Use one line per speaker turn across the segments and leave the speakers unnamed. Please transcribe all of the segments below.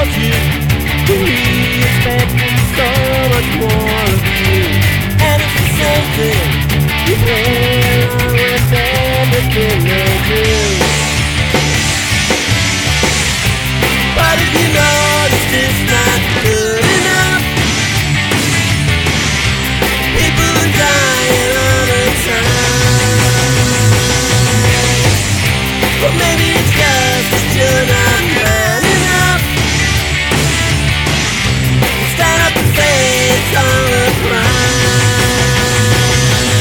about you. We expecting so much more of you, and it's the same thing. You play along with everything they do. But if you notice it's not good enough, people are dying all the time. But maybe it's just that you're not man enough. Stand up and face all the crime.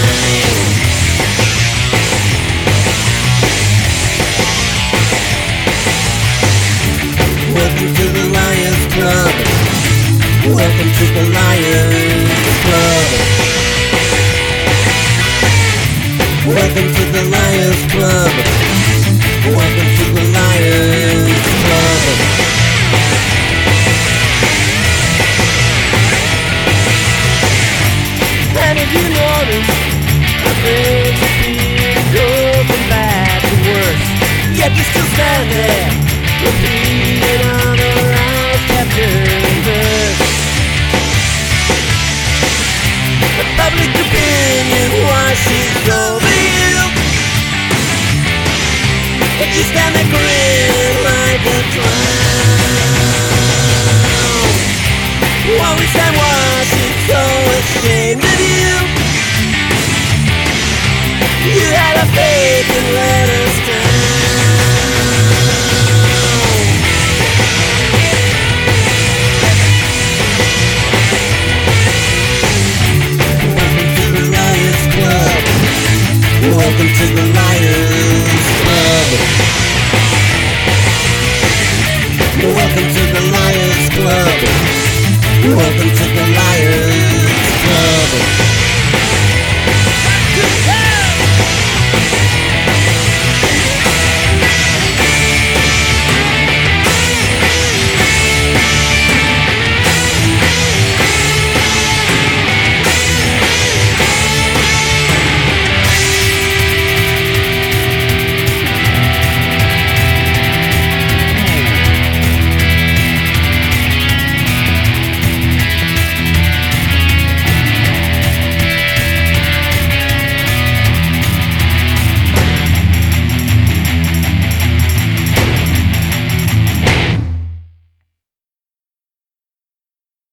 Welcome to the Lions Club. Welcome to the Lions Club. Welcome to the Lions Club. Welcome to the Lions Club. And if you notice how things appear to go from bad to worse, yet you still stand there, repeating all the right chapter and verse. The public opinion washes over you, but you stand there grin like a clown. While we stand watching, so ashamed of you. You had a faith and let us down. Welcome to the Lions Club. Welcome to the Lions Club. Welcome to the Lions Club. Welcome to the